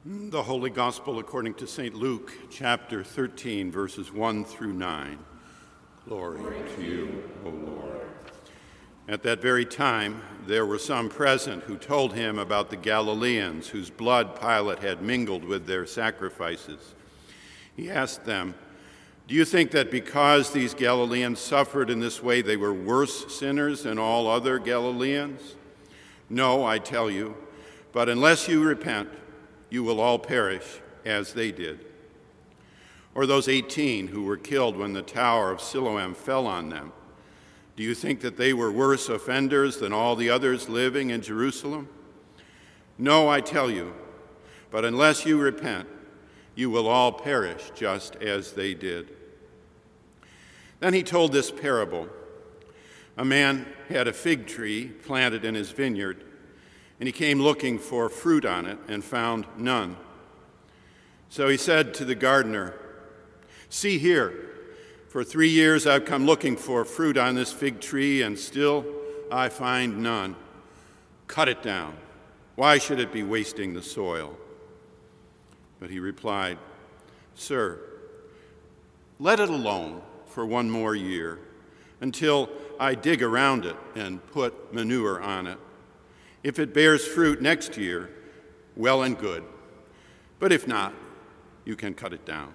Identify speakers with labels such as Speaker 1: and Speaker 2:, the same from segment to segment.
Speaker 1: The Holy Gospel according to St. Luke, chapter 13, verses 1 through 9. Glory to you, O Lord. At that very time, there were some present who told him about the Galileans whose blood Pilate had mingled with their sacrifices. He asked them, "Do you think that because these Galileans suffered in this way, they were worse sinners than all other Galileans? No, I tell you, but unless you repent, you will all perish as they did. Or those 18 who were killed when the tower of Siloam fell on them. Do you think that they were worse offenders than all the others living in Jerusalem? No, I tell you, but unless you repent, you will all perish just as they did." Then he told this parable. A man had a fig tree planted in his vineyard, and he came looking for fruit on it and found none. So he said to the gardener, "See here, for 3 years I've come looking for fruit on this fig tree, and still I find none. Cut it down. Why should it be wasting the soil?" But he replied, "Sir, let it alone for 1 more year, until I dig around it and put manure on it. If it bears fruit next year, well and good. But if not, you can cut it down."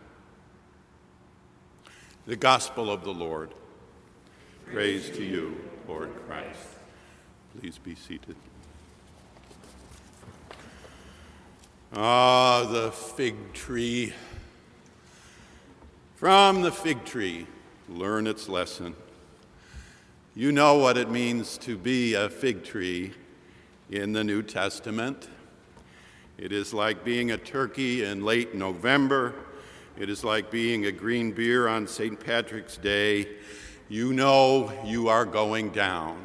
Speaker 1: The Gospel of the Lord. Praise to you, Lord Christ. Please be seated. The fig tree. From the fig tree, learn its lesson. You know what it means to be a fig tree in the New Testament. It is like being a turkey in late November. It is like being a green beer on St. Patrick's Day. You know you are going down.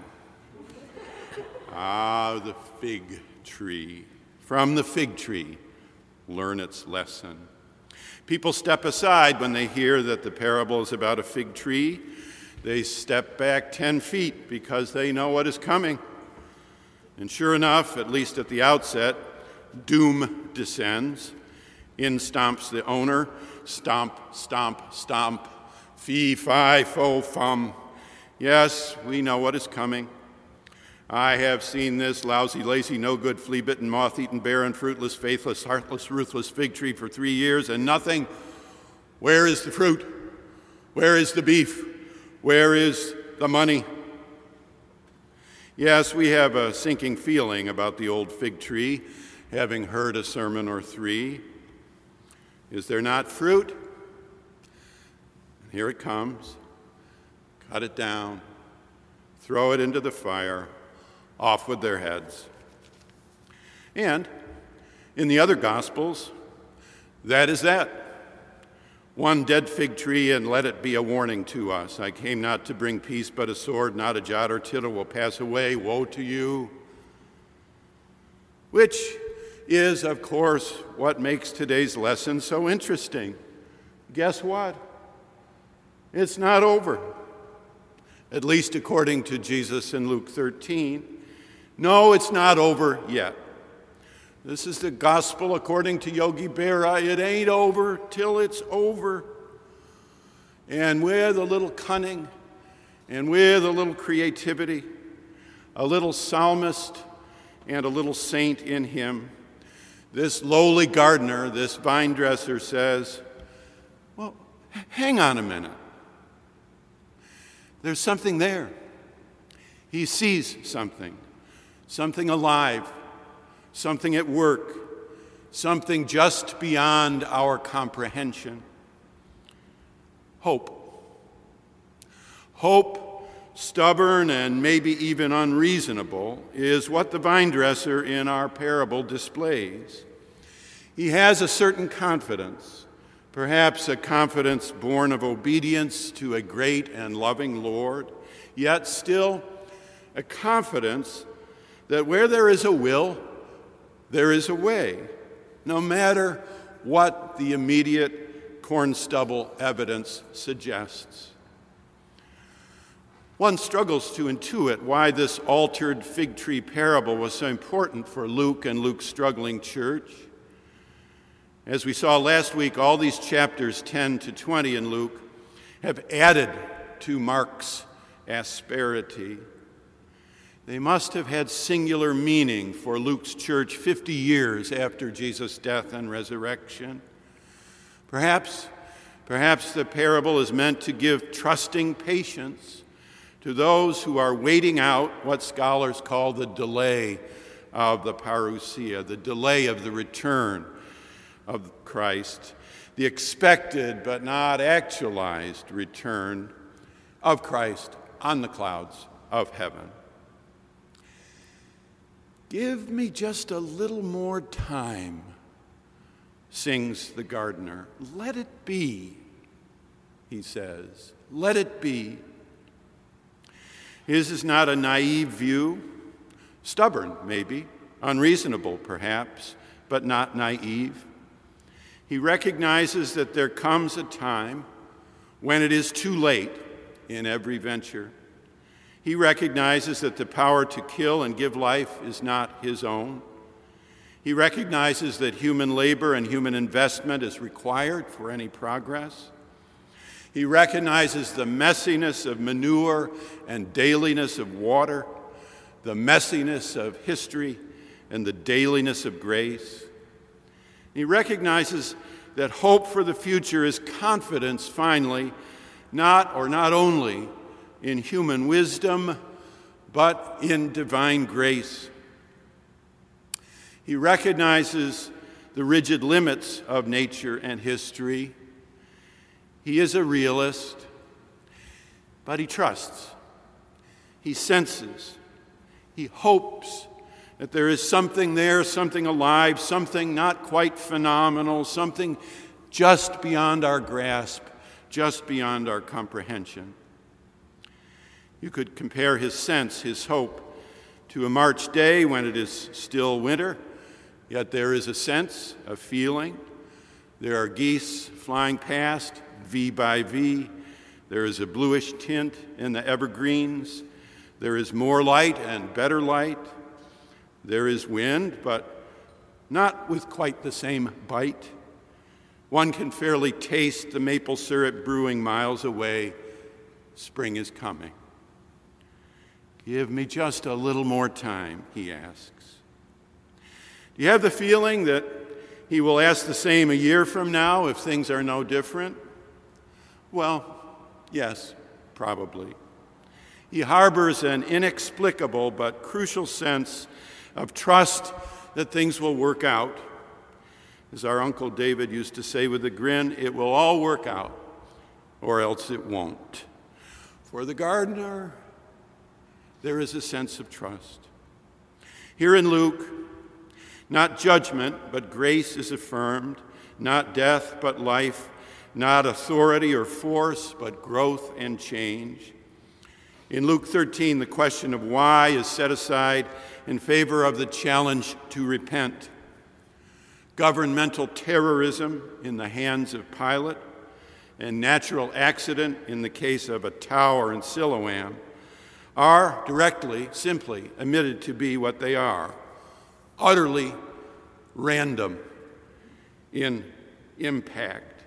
Speaker 1: The fig tree. From the fig tree, learn its lesson. People step aside when they hear that the parable is about a fig tree. They step back 10 feet because they know what is coming. And sure enough, at least at the outset, doom descends. In stomps the owner. Stomp, stomp, stomp. Fee, fi, fo, fum. Yes, we know what is coming. I have seen this lousy, lazy, no-good, flea-bitten, moth-eaten, barren, fruitless, faithless, heartless, ruthless fig tree for 3 years and nothing. Where is the fruit? Where is the beef? Where is the money? Yes, we have a sinking feeling about the old fig tree, having heard a sermon or 3. Is there not fruit? Here it comes. Cut it down. Throw it into the fire. Off with their heads. And in the other Gospels, that is that. 1 dead fig tree, and let it be a warning to us. I came not to bring peace, but a sword. Not a jot or tittle will pass away. Woe to you. Which is, of course, what makes today's lesson so interesting. Guess what? It's not over. At least according to Jesus in Luke 13. No, it's not over yet. This is the gospel according to Yogi Berra. It ain't over till it's over. And with a little cunning and with a little creativity, a little psalmist and a little saint in him, this lowly gardener, this vine dresser says, well, hang on a minute. There's something there. He sees something alive, something at work, something just beyond our comprehension. Hope. Hope, stubborn and maybe even unreasonable, is what the vine dresser in our parable displays. He has a certain confidence, perhaps a confidence born of obedience to a great and loving Lord, yet still a confidence that where there is a will, there is a way, no matter what the immediate corn stubble evidence suggests. One struggles to intuit why this altered fig tree parable was so important for Luke and Luke's struggling church. As we saw last week, all these chapters 10 to 20 in Luke have added to Mark's asperity. They must have had singular meaning for Luke's church 50 years after Jesus' death and resurrection. Perhaps the parable is meant to give trusting patience to those who are waiting out what scholars call the delay of the parousia, the delay of the return of Christ, the expected but not actualized return of Christ on the clouds of heaven. "Give me just a little more time," sings the gardener. "Let it be," he says. "Let it be." His is not a naive view, stubborn maybe, unreasonable perhaps, but not naive. He recognizes that there comes a time when it is too late in every venture. He recognizes that the power to kill and give life is not his own. He recognizes that human labor and human investment is required for any progress. He recognizes the messiness of manure and dailiness of water, the messiness of history and the dailiness of grace. He recognizes that hope for the future is confidence, finally, not only in human wisdom, but in divine grace. He recognizes the rigid limits of nature and history. He is a realist, but he trusts. He senses. He hopes that there is something there, something alive, something not quite phenomenal, something just beyond our grasp, just beyond our comprehension. You could compare his sense, his hope, to a March day when it is still winter, yet there is a sense, a feeling. There are geese flying past, V by V. There is a bluish tint in the evergreens. There is more light and better light. There is wind, but not with quite the same bite. One can fairly taste the maple syrup brewing miles away. Spring is coming. "Give me just a little more time," he asks. Do you have the feeling that he will ask the same a year from now if things are no different? Well, yes, probably. He harbors an inexplicable but crucial sense of trust that things will work out. As our Uncle David used to say with a grin, it will all work out, or else it won't. For the gardener, there is a sense of trust. Here in Luke, not judgment, but grace is affirmed, not death, but life, not authority or force, but growth and change. In Luke 13, the question of why is set aside in favor of the challenge to repent. Governmental terrorism in the hands of Pilate, and natural accident in the case of a tower in Siloam are directly, simply admitted to be what they are, utterly random in impact.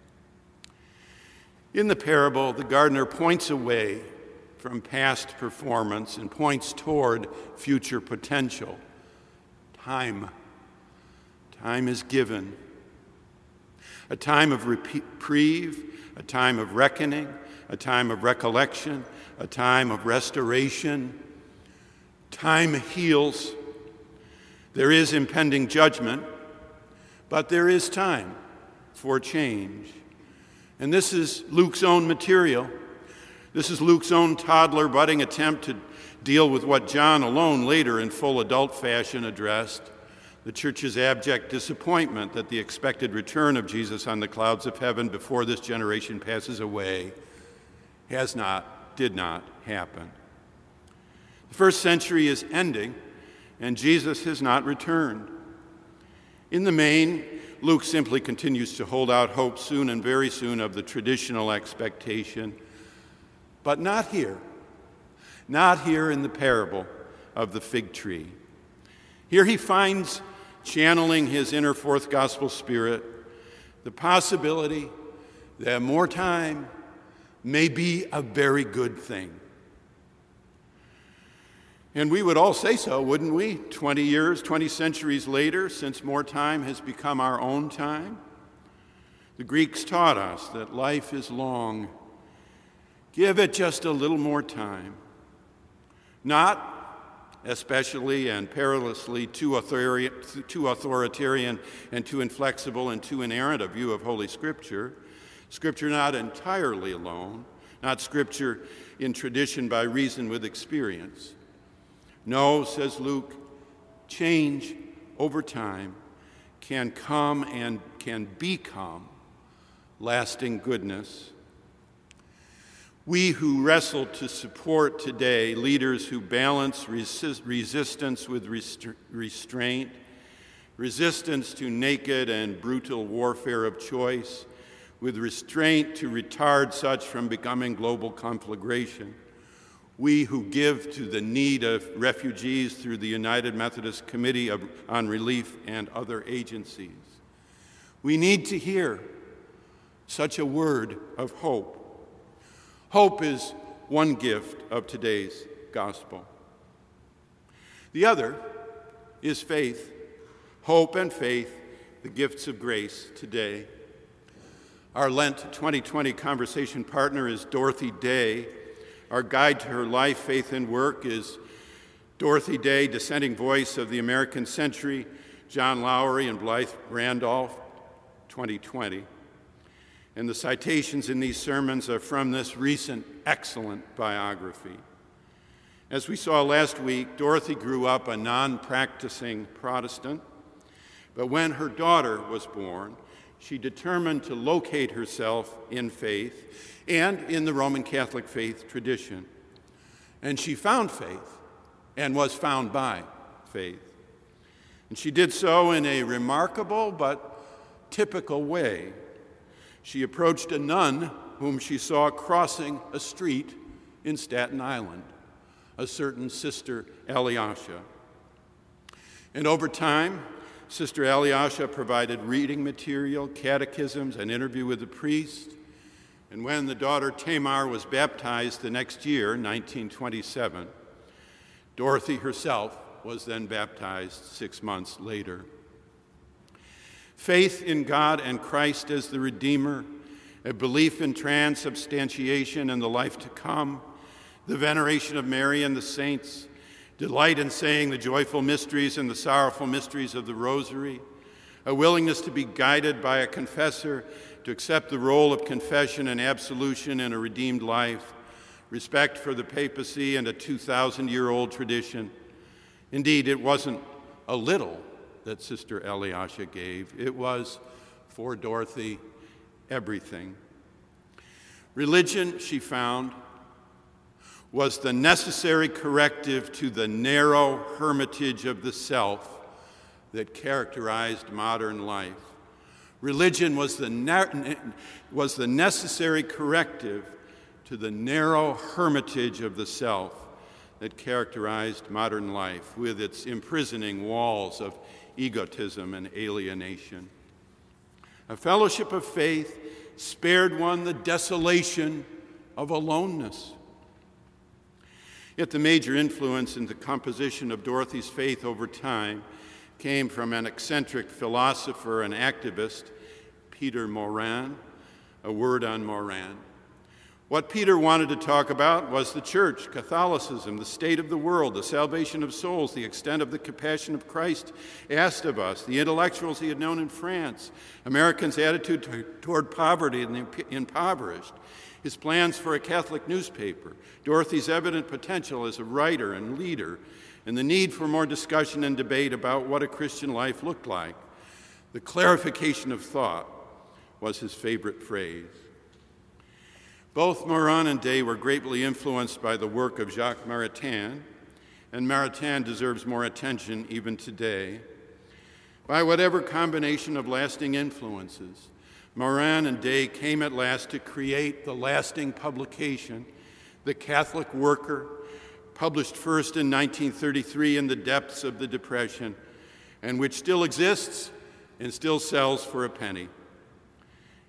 Speaker 1: In the parable, the gardener points away from past performance and points toward future potential. Time is given. A time of reprieve, a time of reckoning, a time of recollection, a time of restoration. Time heals. There is impending judgment, but there is time for change. And this is Luke's own material. This is Luke's own toddler budding attempt to deal with what John alone later in full adult fashion addressed, the church's abject disappointment that the expected return of Jesus on the clouds of heaven before this generation passes away did not happen. The first century is ending, and Jesus has not returned. In the main, Luke simply continues to hold out hope soon and very soon of the traditional expectation, but not here in the parable of the fig tree. Here he finds, channeling his inner fourth gospel spirit, the possibility that more time may be a very good thing. And we would all say so, wouldn't we? 20 years, 20 centuries later, since more time has become our own time. The Greeks taught us that life is long. Give it just a little more time. Not especially and perilously too authoritarian and too inflexible and too inerrant a view of Holy Scripture. Scripture not entirely alone, not Scripture in tradition by reason with experience. No, says Luke, change over time can come and can become lasting goodness. We who wrestle to support today leaders who balance resistance with restraint, resistance to naked and brutal warfare of choice, with restraint to retard such from becoming global conflagration. We who give to the need of refugees through the United Methodist Committee on Relief and other agencies. We need to hear such a word of hope. Hope is one gift of today's gospel. The other is faith. Hope and faith, the gifts of grace today. Our Lent 2020 conversation partner is Dorothy Day. Our guide to her life, faith, and work is Dorothy Day, dissenting voice of the American century, John Lowry and Blythe Randolph, 2020. And the citations in these sermons are from this recent excellent biography. As we saw last week, Dorothy grew up a non-practicing Protestant, but when her daughter was born, she determined to locate herself in faith and in the Roman Catholic faith tradition. And she found faith and was found by faith. And she did so in a remarkable but typical way. She approached a nun whom she saw crossing a street in Staten Island, a certain Sister Alyosha. And over time, Sister Alyosha provided reading material, catechisms, an interview with the priest. And when the daughter Tamar was baptized the next year, 1927, Dorothy herself was then baptized 6 months later. Faith in God and Christ as the Redeemer, a belief in transubstantiation and the life to come, the veneration of Mary and the saints, delight in saying the joyful mysteries and the sorrowful mysteries of the Rosary, a willingness to be guided by a confessor, to accept the role of confession and absolution in a redeemed life, respect for the papacy and a 2,000-year-old tradition. Indeed, it wasn't a little that Sister Alyosha gave. It was, for Dorothy, everything. Religion, she found, was the necessary corrective to the narrow hermitage of the self that characterized modern life. Religion was the necessary corrective to the narrow hermitage of the self that characterized modern life, with its imprisoning walls of egotism and alienation. A fellowship of faith spared one the desolation of aloneness. Yet the major influence in the composition of Dorothy's faith over time came from an eccentric philosopher and activist, Peter Moran. A word on Moran. What Peter wanted to talk about was the church, Catholicism, the state of the world, the salvation of souls, the extent of the compassion of Christ asked of us, the intellectuals he had known in France, Americans' attitude toward poverty and the impoverished, his plans for a Catholic newspaper, Dorothy's evident potential as a writer and leader, and the need for more discussion and debate about what a Christian life looked like. The clarification of thought was his favorite phrase. Both Moran and Day were greatly influenced by the work of Jacques Maritain, and Maritain deserves more attention even today. By whatever combination of lasting influences, Moran and Day came at last to create the lasting publication, The Catholic Worker, published first in 1933 in the depths of the Depression, and which still exists and still sells for a penny.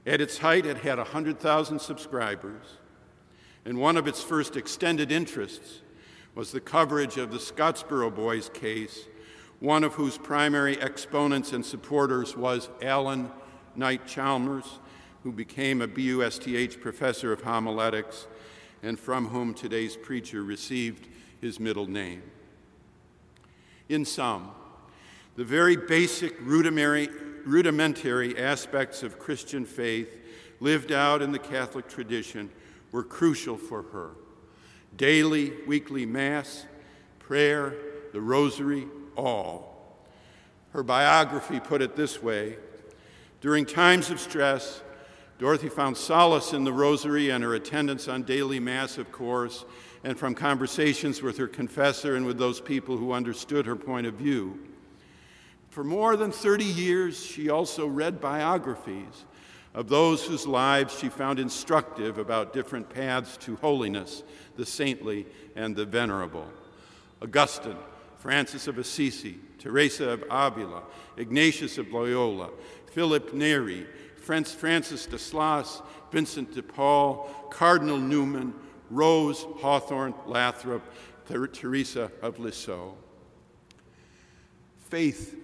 Speaker 1: At its height, it had 100,000 subscribers, and one of its first extended interests was the coverage of the Scottsboro Boys case, one of whose primary exponents and supporters was Alan Knight Chalmers, who became a BUSTH professor of homiletics and from whom today's preacher received his middle name. In sum, the very basic rudimentary aspects of Christian faith lived out in the Catholic tradition were crucial for her. Daily, weekly Mass, prayer, the Rosary, all. Her biography put it this way: during times of stress, Dorothy found solace in the Rosary and her attendance on daily Mass, of course, and from conversations with her confessor and with those people who understood her point of view. For more than 30 years, she also read biographies of those whose lives she found instructive about different paths to holiness, the saintly and the venerable. Augustine, Francis of Assisi, Teresa of Avila, Ignatius of Loyola, Philip Neri, Francis de Slas, Vincent de Paul, Cardinal Newman, Rose, Hawthorne, Lathrop, Teresa of Lisieux. Faith,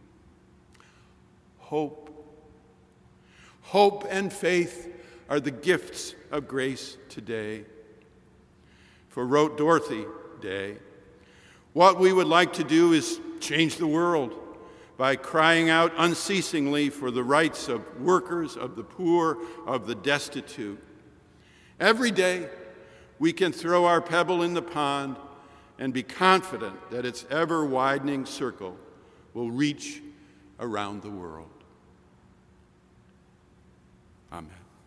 Speaker 1: hope. Hope and faith are the gifts of grace today. For wrote Dorothy Day, what we would like to do is change the world by crying out unceasingly for the rights of workers, of the poor, of the destitute. Every day, we can throw our pebble in the pond and be confident that its ever-widening circle will reach around the world. Amen.